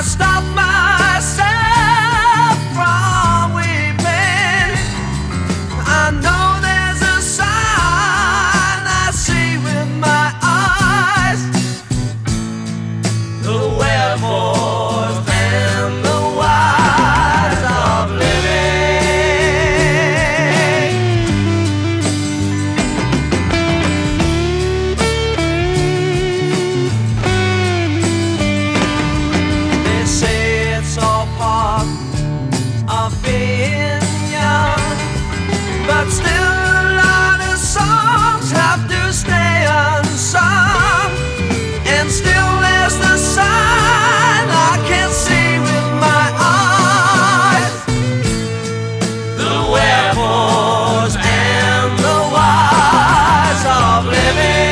stop myself from weeping. I know there's a sign I see with my eyes. The wherefores and the whys of living. They say it's all part of being young, but still a lot of songs have to stay unsung. And still there's the sign I can see with my eyes. The wherefores and the whys of living.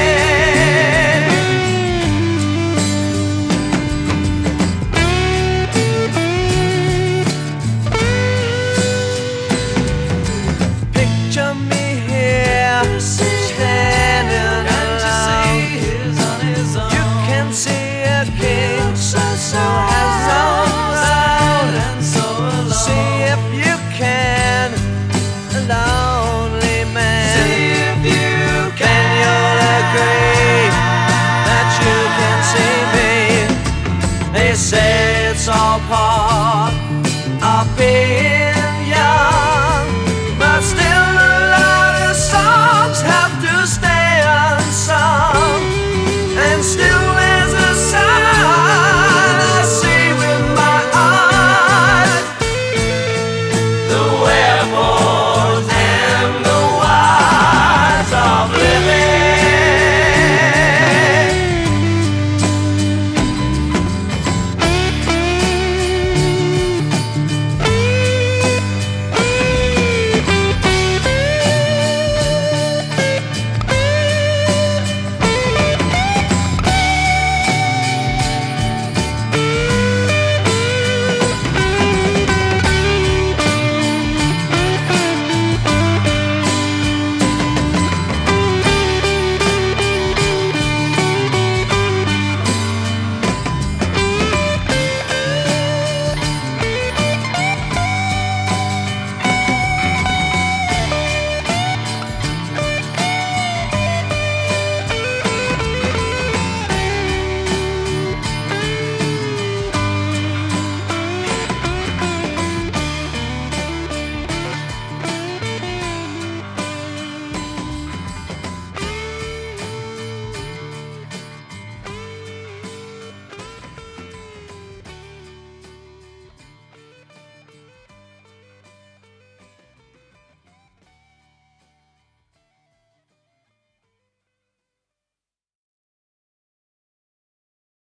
Picture me here, standing alone. You can see a king so has own. See if you can, a lonely man. See if you can, you'll agree that you can see me. They say it's all part of being